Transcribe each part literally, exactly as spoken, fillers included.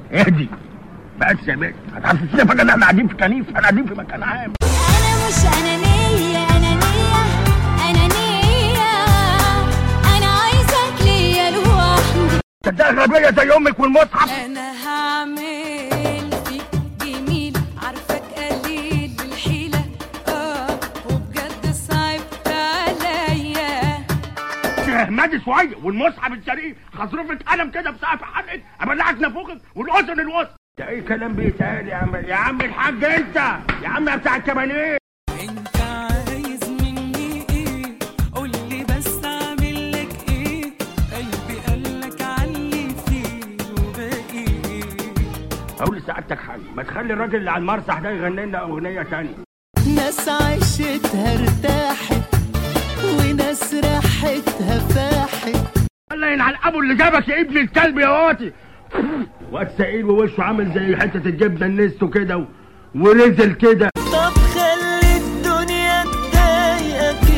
اهدي بس يا بنت، هتحسسينا فجأة ان احنا قاعدين في كنيف، احنا قاعدين في مكان عام. انا مش انانية انانية انانية، انا عايزك ليا لوحدي. صدقني غبية زي امك والمصحف. انا هعمل فيك جميل، عارفك قليل بالحيلة اه وبجد صعبت عليا. اهمدي شوية والمصحف الشريف، هصرفك قلم كده بسقف حلقك، ابلعك نافوخك والاذن الوسط. ده ايه كلام بيتقال يا عم؟ يا عم الحاج انت يا عم بتاع الكبانيه. انت عايز مني ايه؟ قول لي بس اعمل لك ايه؟ قلبي قالك علي فيه وباقي ايه؟ اقول لسعادتك حاجه، ما تخلي الراجل اللي على المسرح ده يغني لنا اغنيه تانية. ناس عيشتها ارتاحت وناس راحتها فاحت. الله ينعل ابو اللي جابك يا ابن الكلب يا واطي. واد سئيل ووشه عامل زي حته الجبنه النستو كده و... ونزل كده. طب خلي الدنيا تضايقك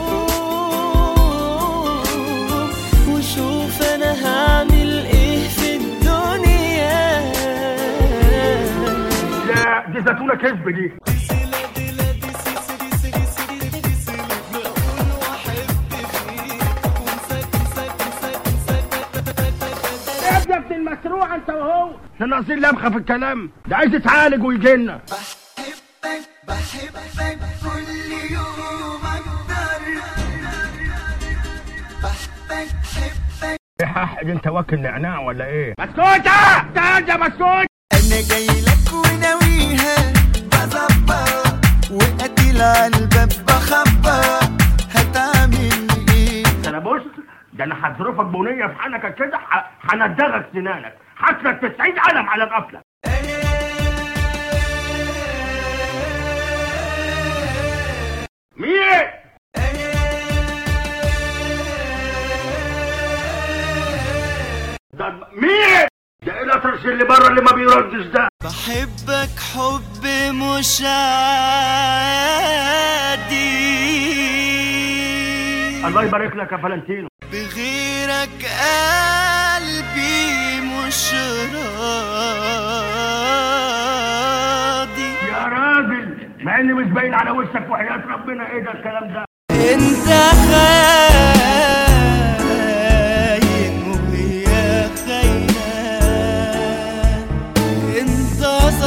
يوم وشوف انا هعمل ايه في الدنيا. لا دي زيتونه كذب دي. المشروع انت وهو احنا ناقصين لمخه في الكلام ده، عايز يتعالج ويجي لنا. بحبك بحبك كل يوم اكتر. بحبك بحبك. ايه حق انت واكل نعناع ولا ايه؟ مسكوته تعال يا مسكوت. انا جاي لك وناويها بظبط وقتل على الباب بخبط. هتعمل ايه؟ انا بص ده انا هصرفك بنيه في حنكك كده، هندغك سنانك، حاسلك تسعين قلم على الغفله. مين؟ ده مين؟ ده ايه الاطرش اللي بره اللي ما بيردش ده؟ بحبك حب مش عادي. الله يبارك لك يا فلانتينو. بغيرك قلبي مش راضي. يا راجل مع اني مش باين على وشك وحياة ربنا. ايه ده الكلام ده؟ انت خاين وهي خاينة. انت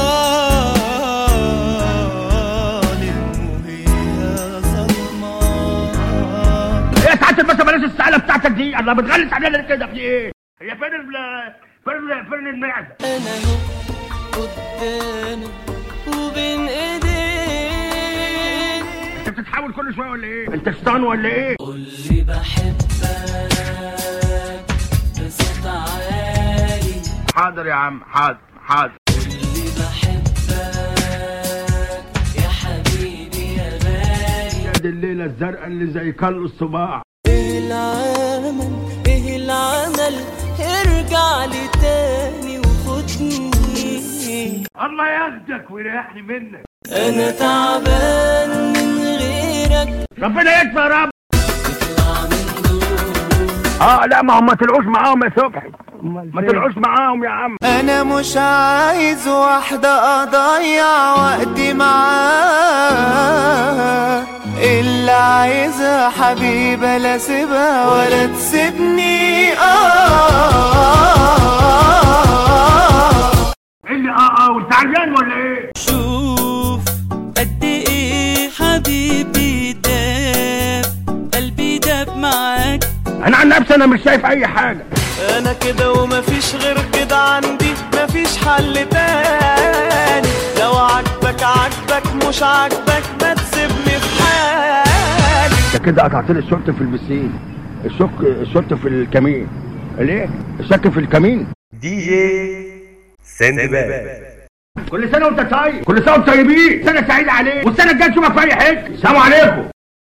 ظالم وهي ظلمة. ايه ساعات بس بلاش السعاله بتاعتك دي، الله بتغلس علينا كده في ايه؟ هي فين ال فين فين المعده؟ انا اهو قدامك وبين ايديك. انت بتتحاول كل شويه ولا ايه؟ انت شيطان ولا ايه؟ قول لي بحبك بصوت عالي. حاضر يا عم حاضر حاضر. قول لي بحبك يا حبيبي يا غالي. يا دي الليله الزرقاء اللي زي كل الصباع. ايه العمل ايه العمل ارجع لي تاني وخدني. الله ياخدك ويريحني منك. انا تعبان من غيرك. ربنا يكفى يا رب. اطلع من دول. اه لا ما هم ما طلعوش معاهم يا صبحي، ما طلعوش معاهم يا عم. انا مش عايز واحدة اضيع وقتي معاها، اللي عايزها حبيبة لا سيبها ولا تسيبني. اه ايه اللي اه اه وانت عريان ولا ايه؟ شوف قد ايه حبيبي داب قلبي داب معاك. انا عن نفسي انا مش شايف اي حاجه. انا كده ومفيش غير كده عندي، مفيش حل تاني. لو عجبك عجبك مش عجبك ما تسيبني في حالي. انت كده قطعت لي الشورت في البسين، الشك الشورت في الكمين. ليه؟ الشك في الكمين. دي جي سندباد. كل سنه وانت طيب، كل سنه وانتم طيبين، سنه سعيده عليك والسنه الجايه نشوفك في اي حته. السلام عليكم.